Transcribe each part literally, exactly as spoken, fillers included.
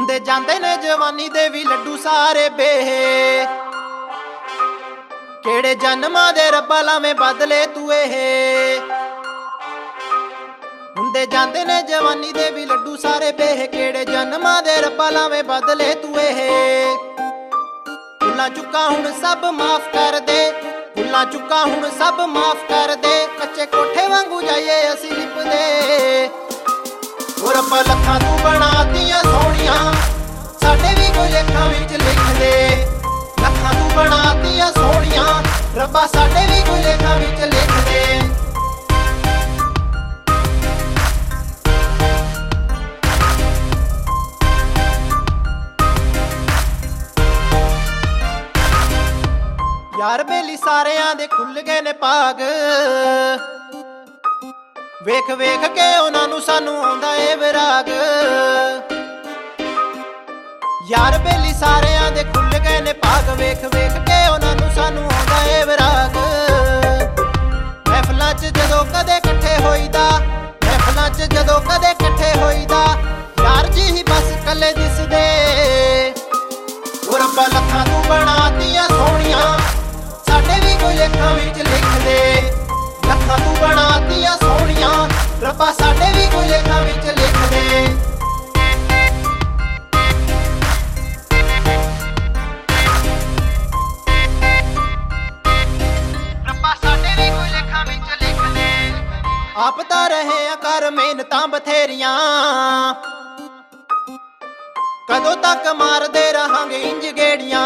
ਹੁੰਦੇ ਜਾਂਦੇ ਨੇ ਜਵਾਨੀ ਦੇ ਵੀ ਲੱਡੂ ਸਾਰੇ ਬੇਹੇ। ਕਿਹੜੇ ਜਨਮਾਂ ਦੇ ਰੱਬਾ ਲਾਵੇਂ ਬਦਲੇ ਤੂੰ ਇਹ। ਹੁੰਦੇ ਜਾਂਦੇ ਨੇ ਜਵਾਨੀ ਦੇ ਵੀ ਲੱਡੂ ਸਾਰੇ ਬੇਹੇ। ਕਿਹੜੇ ਜਨਮਾਂ ਦੇ ਰੱਬਾ ਲਾਵੇਂ ਬਦਲੇ ਤੂੰ ਇਹ। ਭੁੱਲਾਂ ਚੁੱਕਾ ਹੁਣ ਸਭ ਮਾਫ ਕਰ ਦੇ, ਭੁੱਲਾਂ ਚੁੱਕਾ ਹੁਣ ਸਭ ਮਾਫ ਕਰ ਦੇ। ਕੱਚੇ ਕੋਠੇ ਵਾਂਗੂ ਜਾਈਏ ਅਸੀਂ ਲਿਪਦੇ। ਉਹ ਰੱਬਾ ਲੱਖਾਂ ਤੂੰ ਬਣਾਤੀਆਂ ਸੋਹਣੀਆਂ, ਸਾਡੇ ਵੀ ਕੋਈ ਲੇਖਾਂ ਵਿੱਚ ਲਿਖ ਦੇ। ਲੱਖਾਂ ਤੂੰ ਬਣਾਤੀਆਂ ਸੋਹਣੀਆਂ, ਰੱਬਾ ਸਾਡੇ ਵੀ ਕੋਈ ਲੇਖਾਂ ਵਿੱਚ ਲਿਖ ਦੇ। ਯਾਰ ਬੇਲੀ ਸਾਰਿਆਂ ਦੇ ਖੁੱਲ ਗਏ ਨੇ ਭਾਗ, ਵੇਖ ਵੇਖ ਕੇ ਉਹਨਾਂ ਨੂੰ ਸਾਨੂੰ ਆਉਂਦਾ ਏ ਵਿਰਾਗ। ਯਾਰ ਬੇਲੀ ਸਾਰਿਆਂ ਦੇ ਖੁੱਲ ਗਏ ਨੇ ਭਾਗ, ਵੇਖ ਵੇਖ ਕੇ ਉਹਨਾਂ ਨੂੰ ਸਾਨੂੰ ਆਉਂਦਾ ਏ ਵਿਰਾਗ। ਮਹਿਫਲਾਂ 'ਚ ਜਦੋਂ ਕਦੇ ਇਕੱਠੇ ਹੋਈਦਾ, ਮਹਿਫਲਾਂ 'ਚ ਜਦੋਂ ਕਦੇ ਇਕੱਠੇ ਹੋਈਦਾ, ਯਾਰ ਜੀ ਹੀ ਬਸ ਕੱਲੇ ਦਿਸਦੇ। ਉਹ ਰੱਬਾ ਲੱਖਾਂ ਤੂੰ ਬਣਾਤੀਆਂ ਸੋਹਣੀਆਂ, ਸਾਡੇ ਵੀ ਕੋਈ ਲੇਖਾਂ ਵਿੱਚ ਲਿਖ ਦੇ। ਲੱਖਾਂ ਤੂੰ ਬਣਾਤੀਆਂ ਸੋਹਣੀਆਂ, ਰੱਬਾ ਸਾਡੇ ਵੀ ਕੋਈ ਲੇਖਾਂ ਵਿੱਚ ਲਿਖ ਦੇ। ਰੱਬਾ ਸਾਡੇ ਵੀ ਕੋਈ ਲੇਖਾਂ ਵਿੱਚ ਲਿਖ ਦੇ। ਆਪ ਤਾਂ ਰਹੇ ਆ ਕਰ ਮਿਹਨਤਾਂ ਬਥੇਰੀਆਂ, ਕਦੋਂ ਤੱਕ ਮਾਰਦੇ ਰਹਾਂਗੇ ਇੰਜ ਗੇੜੀਆਂ।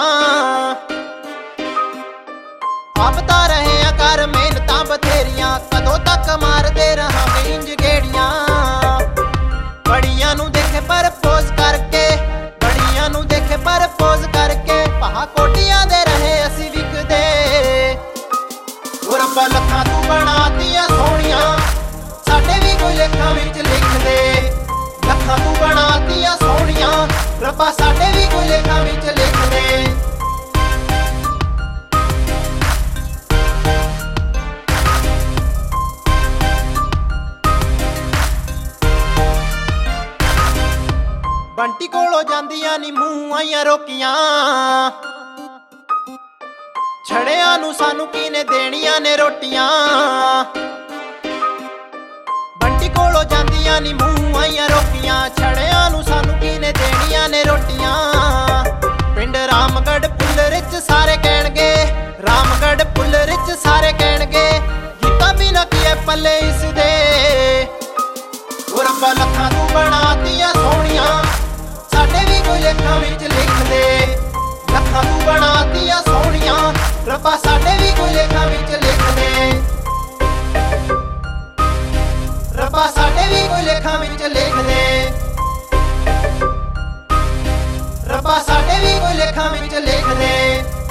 ਆਪ ਤਾਂ ਰਹੇ ਆ ਕਰ ਮਿਹਨਤਾਂ ਬਥੇਰੀਆਂ, ਕਦੋਂ ਤੱਕ ਮਾਰਦੇ ਰਹਾਂਗੇ ਇੰਜ ਗੇੜੀਆਂ। ਬੜੀਆਂ ਨੂੰ ਦੇਖੇ ਪਰਪੋਜ਼ ਕਰਕੇ, ਬੜੀਆਂ ਨੂੰ ਦੇਖੇ ਪਰਪੋਜ਼ ਕਰਕੇ, ਪਹਾ ਕੋਟੀਆਂ ਦੇ ਰਹੇ ਅਸੀਂ ਵਿਕਦੇ। ਉਹ ਰੱਬਾ ਲੱਖਾਂ ਤੂੰ ਬਣਾਤੀਆਂ ਸੋਹਣੀਆਂ, ਸਾਡੇ ਵੀ ਕੋਈ ਲੇਖਾਂ ਵਿੱਚ ਲਿਖ ਦੇ। ਲੱਖਾਂ ਤੂੰ ਬਣਾਤੀਆਂ ਸੋਹਣੀਆਂ, ਰੱਬਾ ਸਾਡੇ ਵੀ ਕੋਈ ਲੇਖਾਂ ਵਿੱਚ ਲਿਖ ਦੇ। ਬੰਟੀ ਕੋਲੋਂ ਜਾਂਦੀਆਂ ਨੀ ਮੂੰਹ ਆਈਆਂ ਰੋਕੀਆਂ, ਛੜਿਆਂ ਨੂੰ ਸਾਨੂੰ ਕਿਨੇ ਦੇਣੀਆਂ ਨੇ ਰੋਟੀਆਂ। ਬੰਟੀ ਕੋਲੋਂ ਜਾਂਦੀਆਂ ਨੀ ਮੂੰਹ ਆਈਆਂ ਰੋਕੀਆਂ, ਛੜਿਆਂ ਨੂੰ ਸਾਨੂੰ ਕਿਨੇ ਦੇਣੀਆਂ ਨੇ ਰੋਟੀਆਂ। ਪਿੰਡ ਰਾਮਗੜ੍ਹ ਪੁੱਲਰ 'ਚ ਸਾਰੇ ਕਹਿਣਗੇ, ਰਾਮਗੜ੍ਹ ਪੁੱਲਰ 'ਚ ਸਾਰੇ ਕਹਿਣਗੇ, ਗੀਤਾਂ ਬਿਨਾਂ ਕੀ ਐ ਪੱਲੇ ਇਸ ਦੇ। ਉਹ ਰੱਬਾ ਲੱਖਾਂ ਤੂੰ ਬਣਾਤੀਆਂ ਸੋਹਣੀਆਂ, ਸਾਡੇ ਵੀ ਕੋਈ ਲੇਖਾਂ ਵਿੱਚ ਲਿਖ ਦੇ। ਲੱਖਾਂ ਤੂੰ ਬਣਾਤੀਆਂ ਸੋਹਣੀਆਂ, ਰੱਬਾ ਸਾਡੇ ਵੀ ਕੋਈ ਲੇਖਾਂ ਵਿੱਚ ਲਿਖ ਦੇ। ਰੱਬਾ ਸਾਡੇ ਵੀ ਕੋਈ ਲੇਖਾਂ ਵਿੱਚ ਲਿਖ ਦੇ। ਰੱਬਾ ਸਾਡੇ ਵੀ ਕੋਈ ਲੇਖਾਂ ਵਿੱਚ ਲਿਖ ਦੇ।